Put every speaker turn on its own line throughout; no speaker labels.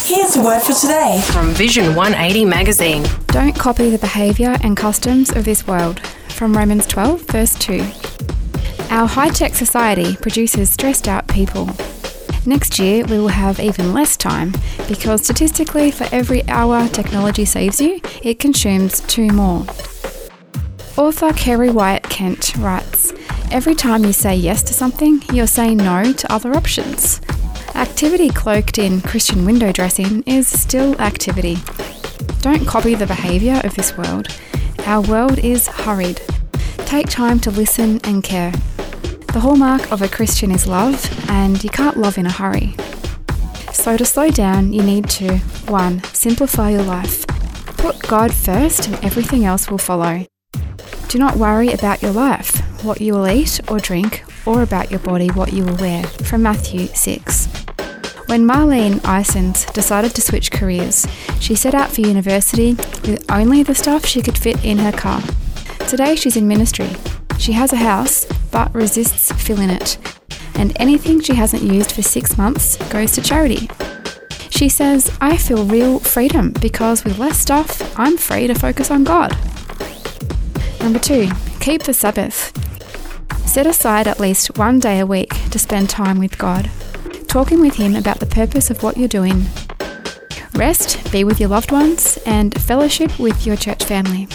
Here's the word for today
from Vision 180 magazine.
Don't copy the behaviour and customs of this world. From Romans 12, verse 2. Our high-tech society produces stressed-out people. Next year, we will have even less time because statistically, for every hour technology saves you, it consumes 2 more. Author Kerry Wyatt Kent writes, "Every time you say yes to something, you're saying no to other options. Activity cloaked in Christian window dressing is still activity. Don't copy the behaviour of this world. Our world is hurried. Take time to listen and care. The hallmark of a Christian is love, and you can't love in a hurry. So to slow down, you need to 1. Simplify your life. Put God first and everything else will follow. Do not worry about your life, what you will eat or drink, or about your body, what you will wear." From Matthew 6. When Marlene Isons decided to switch careers, she set out for university with only the stuff she could fit in her car. Today she's in ministry. She has a house, but resists filling it. And anything she hasn't used for 6 months goes to charity. She says, "I feel real freedom because with less stuff, I'm free to focus on God." Number 2, keep the Sabbath. Set aside at least 1 day a week to spend time with God, talking with Him about the purpose of what you're doing. Rest, be with your loved ones, and fellowship with your church family.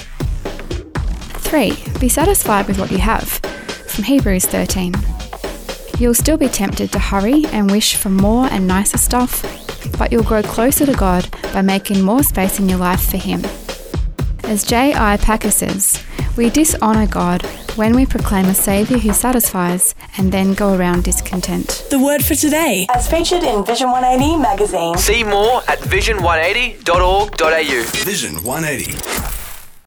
3, be satisfied with what you have. From Hebrews 13. You'll still be tempted to hurry and wish for more and nicer stuff, but you'll grow closer to God by making more space in your life for Him. As J.I. Packer says, we dishonour God when we proclaim a Saviour who satisfies and then go around discontent.
The word for today, as featured in Vision 180 magazine.
See more at vision180.org.au.
Vision 180.